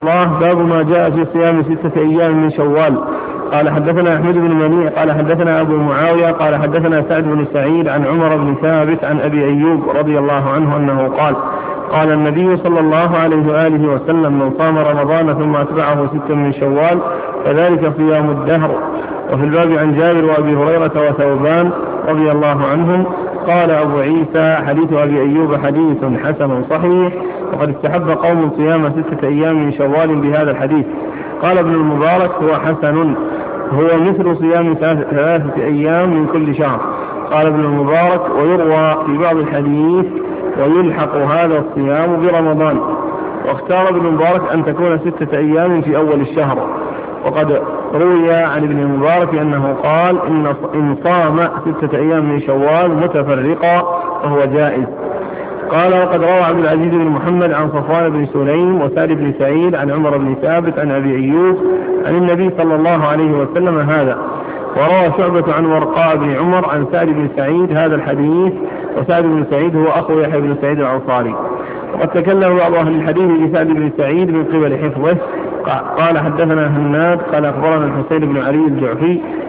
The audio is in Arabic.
الله. باب ما جاء في صيام 6 أيام من شوال. قال حدثنا أحمد بن منيع قال حدثنا أبو معاوية قال حدثنا سعد بن سعيد عن عمر بن ثابت عن أبي أيوب رضي الله عنه أنه قال قال النبي صلى الله عليه وآله وسلم: من صام رمضان ثم أتبعه 6 من شوال فذلك صيام الدهر. وفي الباب عن جابر وأبي هريرة وثوبان رضي الله عنهم. قال أبو عيسى: حديث أبي أيوب حديث حسن صحيح، وقد استحب قوم صيام 6 أيام من شوال بهذا الحديث. قال ابن المبارك: هو حسن، هو مثل صيام 3 أيام من كل شهر. قال ابن المبارك: ويروى في بعض الحديث ويلحق هذا الصيام برمضان. واختار ابن المبارك أن تكون 6 أيام في أول الشهر. وقد روي عن ابن المبارك أنه قال: إن صام 6 أيام من شوال متفرقا فهو جائز. قال: وقد روى عبد العزيز بن محمد عن صفوان بن سليم وسعد بن سعيد عن عمر بن ثابت عن أبي أيوب عن النبي صلى الله عليه وسلم هذا. وروى شعبة عن ورقاء بن عمر عن سعد بن سعيد هذا الحديث، وسعد بن سعيد هو أخو يحيى بن سعيد الأنصاري. وقد تكلم بعض أهل الحديث بسعد بن سعيد من قبل حفظه. قال: حدثنا هناد قال أخبرنا الحسين بن علي الجعفي